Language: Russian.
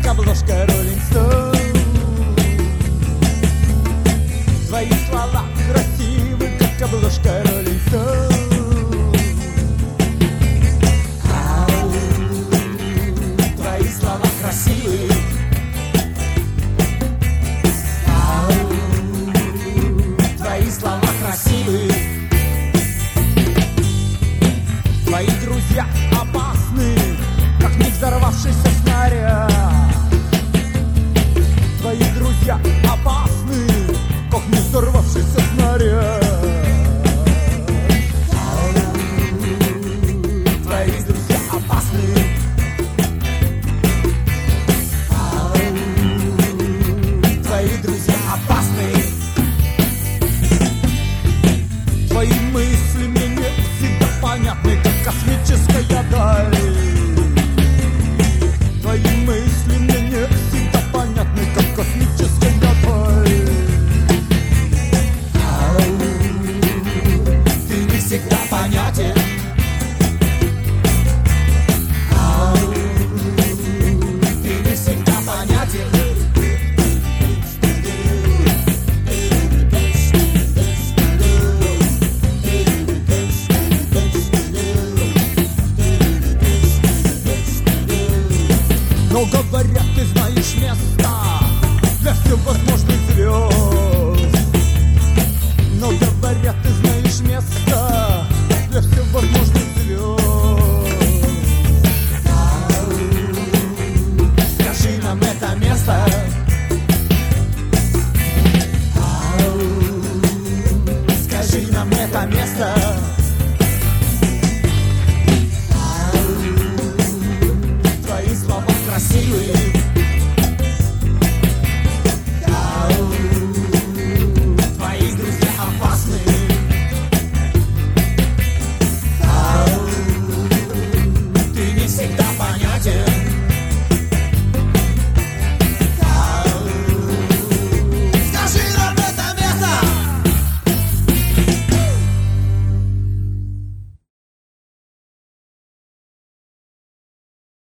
обложка Rolling Stone. Твои слова красивы, как обложка Rolling Stone. Твои слова красивы. Твои слова красивы. Твои друзья опасны, как не взорвавшийся снаряд. Твои друзья опасны, как не взорвавшийся снаряд. Твои друзья опасны. Твои друзья опасны. Твои мысли мне не всегда понятны, как космическая даль. Твои мысли мне не всегда понятны, как космическая даль. Ты не всегда понятен. Ты не всегда понятен. Но говорят, ты знаешь место для всевозможных звезд. Но говорят, ты знаешь место для всевозможных звезд. Скажи нам это место. Скажи нам это место.